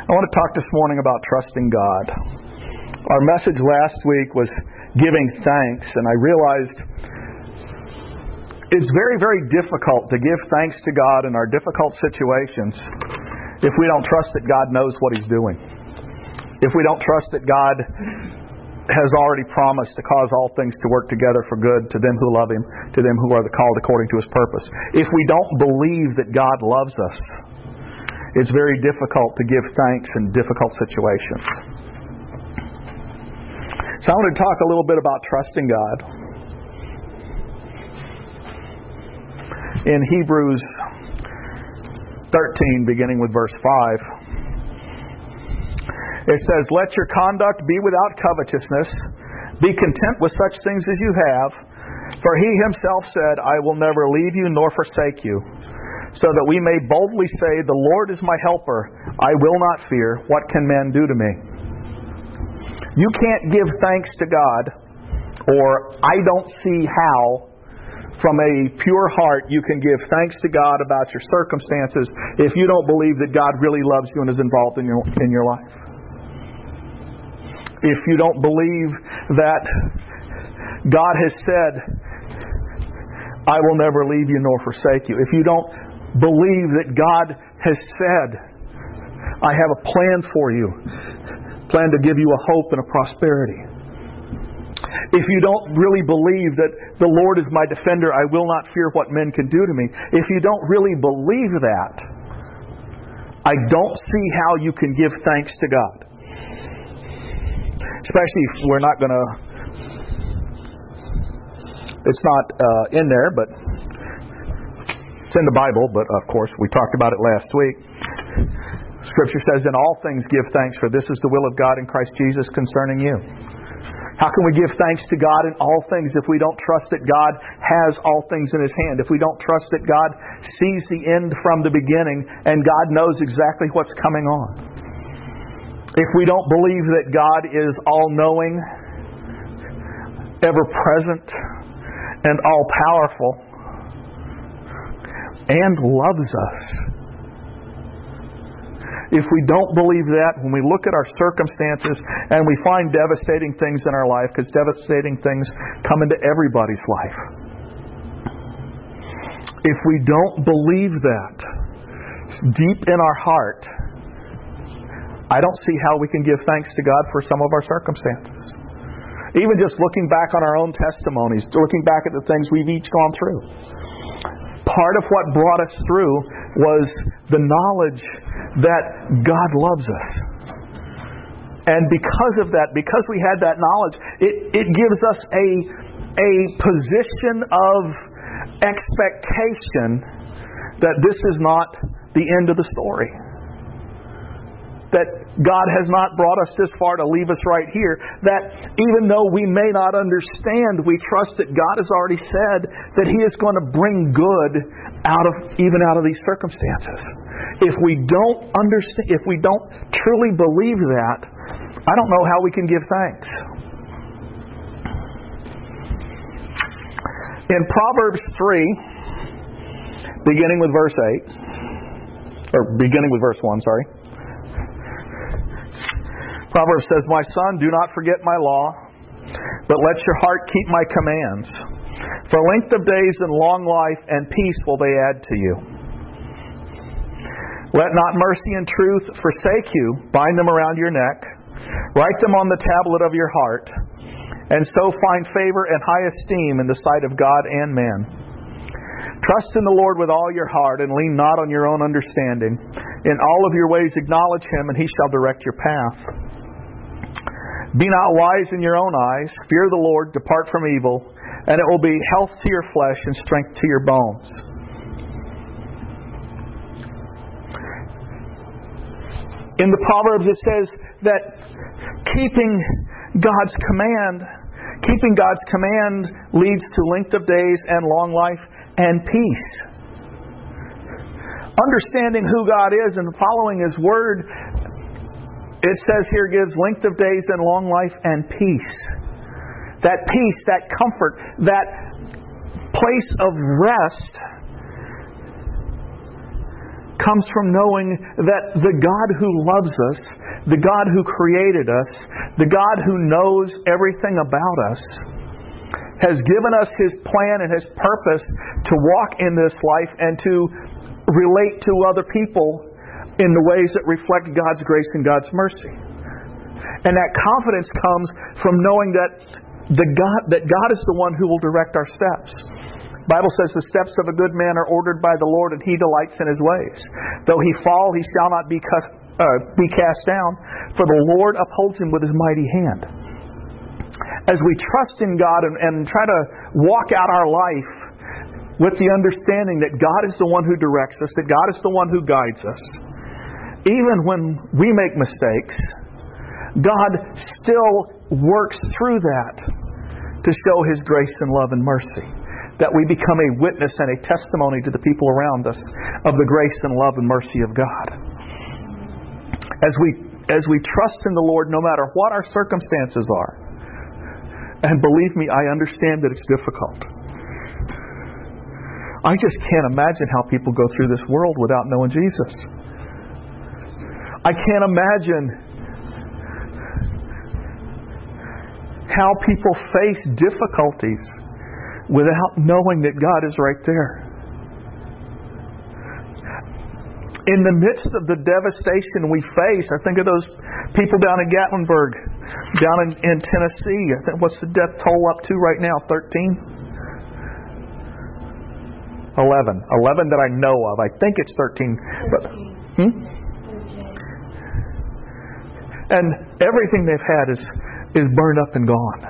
I want to talk this morning about trusting God. Our message last week was giving thanks, and I realized it's very, very difficult to give thanks to God in our difficult situations if we don't trust that God knows what He's doing. If we don't trust that God has already promised to cause all things to work together for good to them who love Him, to them who are called according to His purpose. If we don't believe that God loves us, it's very difficult to give thanks in difficult situations. So I want to talk a little bit about trusting God. In Hebrews 13, beginning with verse 5, it says, "Let your conduct be without covetousness. Be content with such things as you have. For He Himself said, I will never leave you nor forsake you. So that we may boldly say, the Lord is my helper. I will not fear. What can man do to me?" You can't give thanks to God, or I don't see how, from a pure heart, you can give thanks to God about your circumstances if you don't believe that God really loves you and is involved in your life. If you don't believe that God has said, I will never leave you nor forsake you. If you don't believe that God has said, I have a plan for you, plan to give you a hope and a prosperity. If you don't really believe that the Lord is my defender, I will not fear what men can do to me. If you don't really believe that, I don't see how you can give thanks to God. Especially if we're not going to... It's not in there, but it's in the Bible, but of course we talked about it last week. Scripture says, in all things give thanks, for this is the will of God in Christ Jesus concerning you. How can we give thanks to God in all things if we don't trust that God has all things in His hand? If we don't trust that God sees the end from the beginning and God knows exactly what's coming on? If we don't believe that God is all-knowing, ever-present, and all-powerful, and loves us. If we don't believe that, when we look at our circumstances and we find devastating things in our life, because devastating things come into everybody's life. If we don't believe that deep in our heart, I don't see how we can give thanks to God for some of our circumstances. Even just looking back on our own testimonies, looking back at the things we've each gone through. Part of what brought us through was the knowledge that God loves us. And because of that, because we had that knowledge, it gives us a position of expectation that this is not the end of the story. That God has not brought us this far to leave us right here. That even though we may not understand, we trust that God has already said that He is going to bring good out of these circumstances. If we don't understand, if we don't truly believe that, I don't know how we can give thanks. In Proverbs 3, beginning with verse 1, Proverbs says, "My son, do not forget my law, but let your heart keep my commands. For length of days and long life and peace will they add to you. Let not mercy and truth forsake you. Bind them around your neck. Write them on the tablet of your heart, and so find favor and high esteem in the sight of God and man. Trust in the Lord with all your heart, and lean not on your own understanding. In all of your ways acknowledge Him, and He shall direct your path. Be not wise in your own eyes. Fear the Lord, depart from evil, and it will be health to your flesh and strength to your bones." In the Proverbs it says that keeping God's command leads to length of days and long life and peace. Understanding who God is and following His Word, it says here, gives length of days and long life and peace. That peace, that comfort, that place of rest comes from knowing that the God who loves us, the God who created us, the God who knows everything about us, has given us His plan and His purpose to walk in this life and to relate to other people in the ways that reflect God's grace and God's mercy. And that confidence comes from knowing that God is the one who will direct our steps. The Bible says the steps of a good man are ordered by the Lord, and He delights in His ways. Though he fall, he shall not be cast down, for the Lord upholds him with His mighty hand. As we trust in God and try to walk out our life with the understanding that God is the one who directs us, that God is the one who guides us, even when we make mistakes, God still works through that to show His grace and love and mercy. That we become a witness and a testimony to the people around us of the grace and love and mercy of God. As we trust in the Lord, no matter what our circumstances are, and believe me, I understand that it's difficult. I just can't imagine how people go through this world without knowing Jesus. I can't imagine how people face difficulties without knowing that God is right there. In the midst of the devastation we face, I think of those people down in Gatlinburg, down in Tennessee. I think, what's the death toll up to right now? 13? 11. 11 that I know of. I think it's 13. But, And everything they've had is burned up and gone.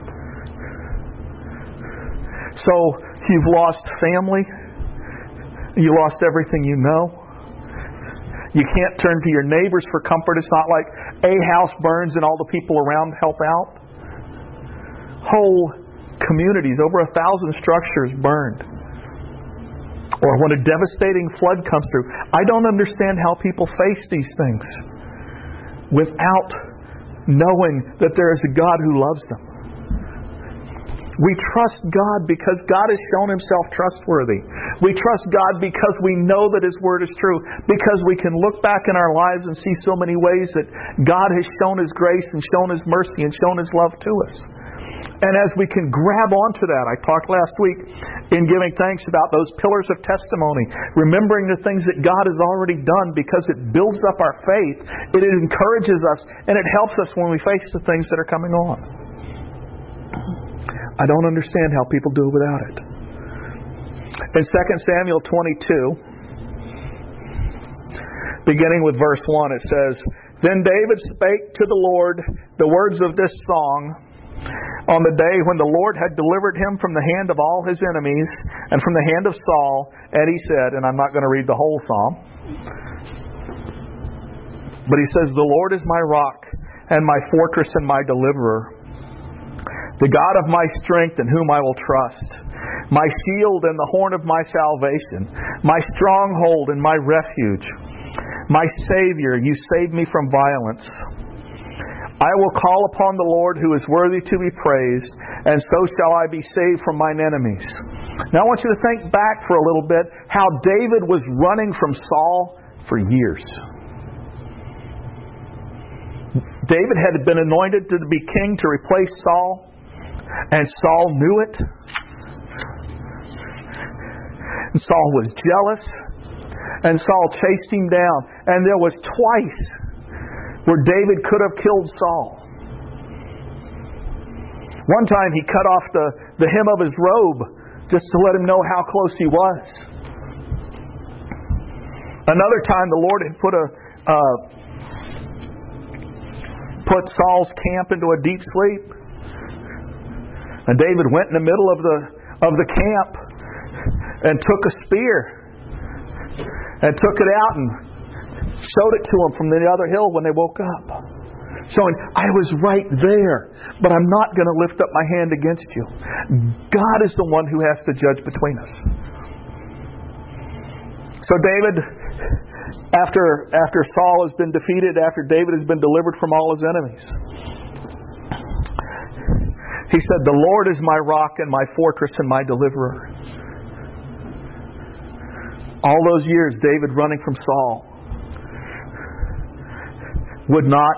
So you've lost family. You lost everything you know. You can't turn to your neighbors for comfort. It's not like a house burns and all the people around help out. Whole communities, over 1,000 structures burned. Or when a devastating flood comes through. I don't understand how people face these things without knowing that there is a God who loves them. We trust God because God has shown Himself trustworthy. We trust God because we know that His Word is true. Because we can look back in our lives and see so many ways that God has shown His grace and shown His mercy and shown His love to us. And as we can grab onto that, I talked last week in giving thanks about those pillars of testimony, remembering the things that God has already done because it builds up our faith, it encourages us, and it helps us when we face the things that are coming on. I don't understand how people do it without it. In 2 Samuel 22, beginning with verse 1, it says, Then David spake to the Lord the words of this song on the day when the Lord had delivered him from the hand of all his enemies and from the hand of Saul. And he said, and I'm not going to read the whole psalm, but he says, The Lord is my rock and my fortress and my deliverer, the God of my strength in whom I will trust, my shield and the horn of my salvation, my stronghold and my refuge, my Savior, you saved me from violence. I will call upon the Lord who is worthy to be praised, and so shall I be saved from mine enemies. Now I want you to think back for a little bit how David was running from Saul for years. David had been anointed to be king to replace Saul, and Saul knew it. And Saul was jealous, and Saul chased him down. And there was twice where David could have killed Saul. One time he cut off the hem of his robe just to let him know how close he was. Another time the Lord had put Saul's camp into a deep sleep. And David went in the middle of the camp and took a spear and took it out and showed it to them from the other hill when they woke up. Showing, I was right there, but I'm not going to lift up my hand against you. God is the one who has to judge between us. So David, after Saul has been defeated, after David has been delivered from all his enemies, he said, The Lord is my rock and my fortress and my deliverer. All those years, David running from Saul would not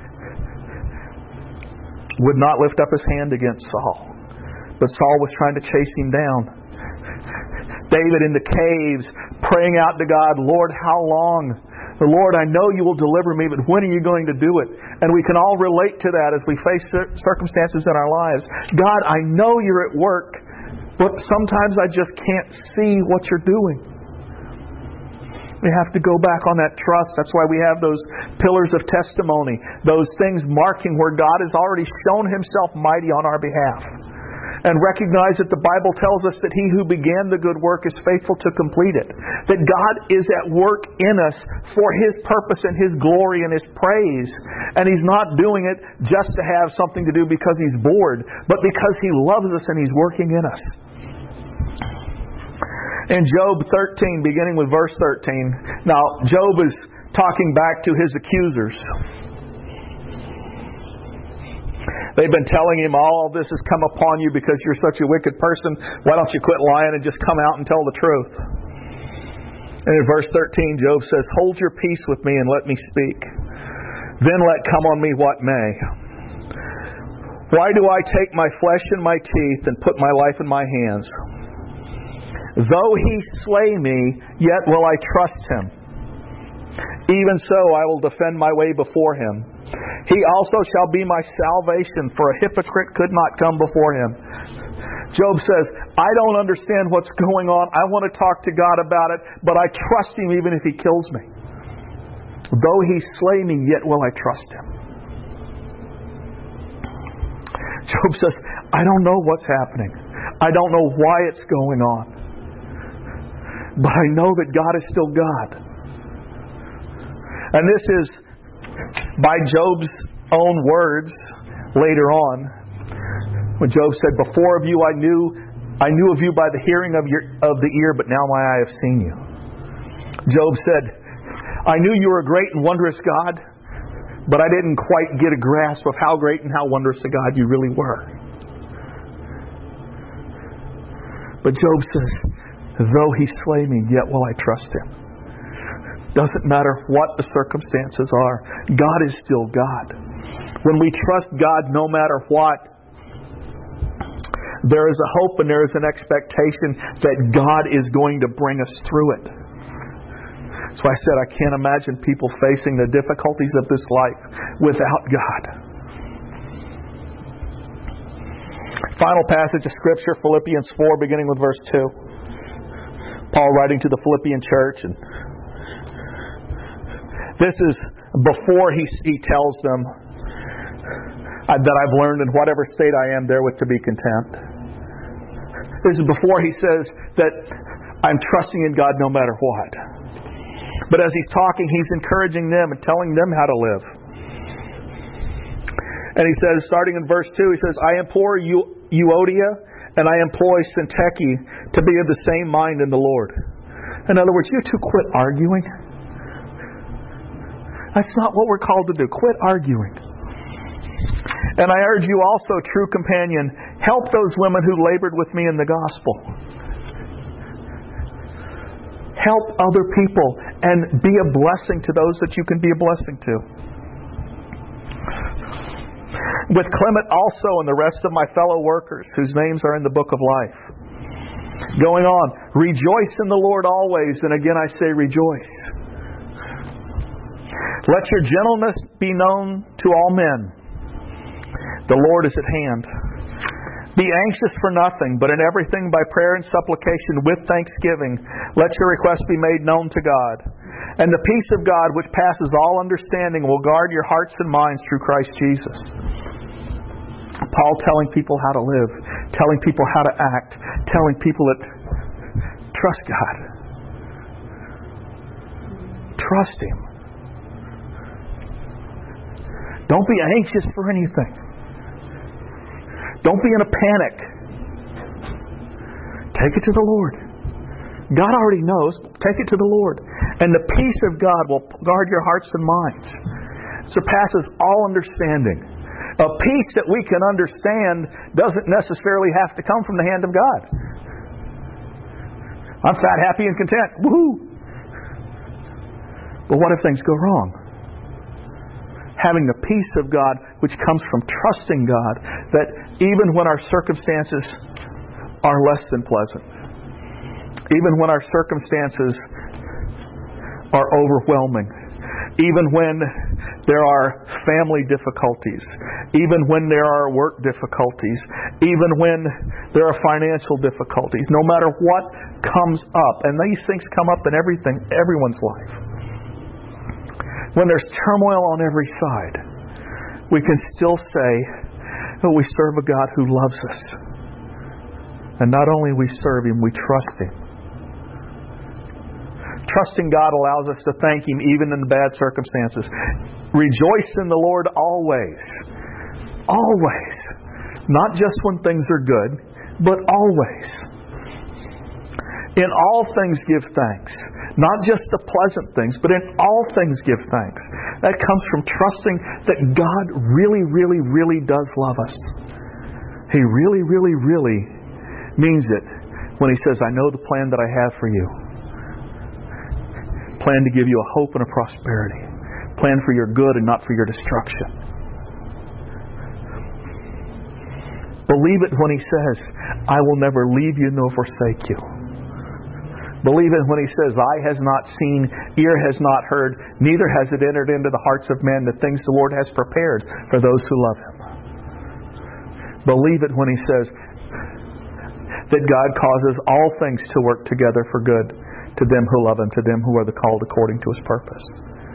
lift up his hand against Saul. But Saul was trying to chase him down. David in the caves, praying out to God, Lord, how long? Lord, I know you will deliver me, but when are you going to do it? And we can all relate to that as we face circumstances in our lives. God, I know you're at work, but sometimes I just can't see what you're doing. We have to go back on that trust. That's why we have those pillars of testimony, those things marking where God has already shown Himself mighty on our behalf. And recognize that the Bible tells us that He who began the good work is faithful to complete it. That God is at work in us for His purpose and His glory and His praise. And He's not doing it just to have something to do because He's bored, but because He loves us and He's working in us. In Job 13, beginning with verse 13. Now, Job is talking back to his accusers. They've been telling him, all this has come upon you because you're such a wicked person. Why don't you quit lying and just come out and tell the truth? And in verse 13, Job says, hold your peace with me and let me speak. Then let come on me what may. Why do I take my flesh in my teeth and put my life in my hands? Though he slay me, yet will I trust him. Even so, I will defend my way before him. He also shall be my salvation, for a hypocrite could not come before him. Job says, I don't understand what's going on. I want to talk to God about it, but I trust Him even if He kills me. Though He slay me, yet will I trust Him. Job says, I don't know what's happening. I don't know why it's going on. But I know that God is still God. And this is by Job's own words later on, when Job said, before of you I knew of you by the hearing of the ear, but now my eye have seen you. Job said, I knew you were a great and wondrous God, but I didn't quite get a grasp of how great and how wondrous a God you really were. But Job says, though he slay me, yet will I trust him. Doesn't matter what the circumstances are. God is still God. When we trust God no matter what, there is a hope and there is an expectation that God is going to bring us through it. So I said I can't imagine people facing the difficulties of this life without God. Final passage of Scripture, Philippians 4, beginning with verse 2. Paul writing to the Philippian church, and this is before he tells them that I've learned in whatever state I am therewith to be content. This is before he says that I'm trusting in God no matter what. But as he's talking, he's encouraging them and telling them how to live. And he says, starting in verse 2, he says, I implore you, Euodia, and I employ Syntyche to be of the same mind in the Lord. In other words, you two quit arguing. That's not what we're called to do. Quit arguing. And I urge you also, true companion, help those women who labored with me in the gospel. Help other people and be a blessing to those that you can be a blessing to. With Clement also and the rest of my fellow workers, whose names are in the book of life. Going on, rejoice in the Lord always, and again I say rejoice. Let your gentleness be known to all men. The Lord is at hand. Be anxious for nothing, but in everything by prayer and supplication with thanksgiving, let your requests be made known to God. And the peace of God, which passes all understanding, will guard your hearts and minds through Christ Jesus. Paul telling people how to live, telling people how to act, telling people that trust God. Trust Him. Don't be anxious for anything. Don't be in a panic. Take it to the Lord. God already knows. Take it to the Lord. And the peace of God will guard your hearts and minds. Surpasses all understanding. A peace that we can understand doesn't necessarily have to come from the hand of God. I'm fat, happy, and content. Woohoo! But what if things go wrong? Having the peace of God, which comes from trusting God, that even when our circumstances are less than pleasant, even when our circumstances are overwhelming, even when there are family difficulties, even when there are work difficulties, even when there are financial difficulties, no matter what comes up, and these things come up in everyone's life. When there's turmoil on every side, we can still say that we serve a God who loves us. And not only we serve Him, we trust Him. Trusting God allows us to thank Him even in bad circumstances. Rejoice in the Lord always. Always. Not just when things are good, but always. In all things give thanks. Not just the pleasant things, but in all things give thanks. That comes from trusting that God really, really, really does love us. He really, really, really means it when He says, I know the plan that I have for you. Plan to give you a hope and a prosperity. Plan for your good and not for your destruction. Believe it when He says, I will never leave you nor forsake you. Believe it when He says, eye has not seen, ear has not heard, neither has it entered into the hearts of men the things the Lord has prepared for those who love Him. Believe it when He says that God causes all things to work together for good to them who love Him, to them who are the called according to His purpose.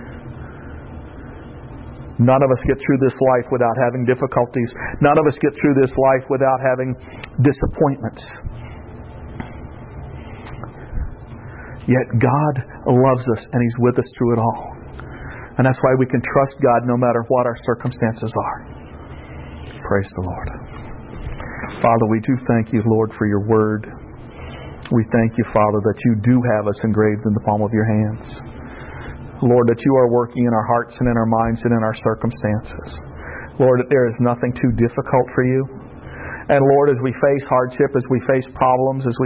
None of us get through this life without having difficulties. None of us get through this life without having disappointments. Yet God loves us and He's with us through it all. And that's why we can trust God no matter what our circumstances are. Praise the Lord. Father, we do thank You, Lord, for Your Word. We thank You, Father, that You do have us engraved in the palm of Your hands. Lord, that You are working in our hearts and in our minds and in our circumstances. Lord, that there is nothing too difficult for You. And Lord, as we face hardship, as we face problems, as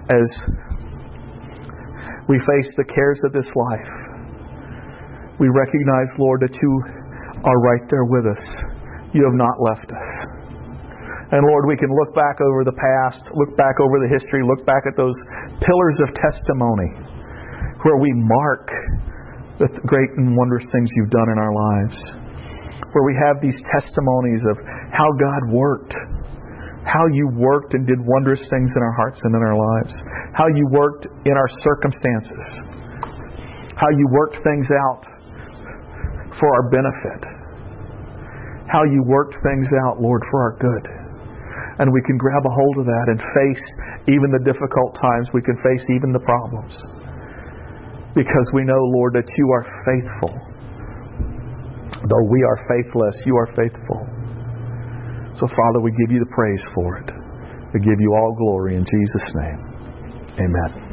we face the cares of this life, we recognize, Lord, that You are right there with us. You have not left us. And Lord, we can look back over the past, look back over the history, look back at those pillars of testimony where we mark the great and wondrous things You've done in our lives. Where we have these testimonies of how God worked. How You worked and did wondrous things in our hearts and in our lives. How You worked in our circumstances. How You worked things out for our benefit. How You worked things out, Lord, for our good. And we can grab a hold of that and face even the difficult times. We can face even the problems. Because we know, Lord, that You are faithful. Though we are faithless, You are faithful. So, Father, we give You the praise for it. We give You all glory in Jesus' name. Amen.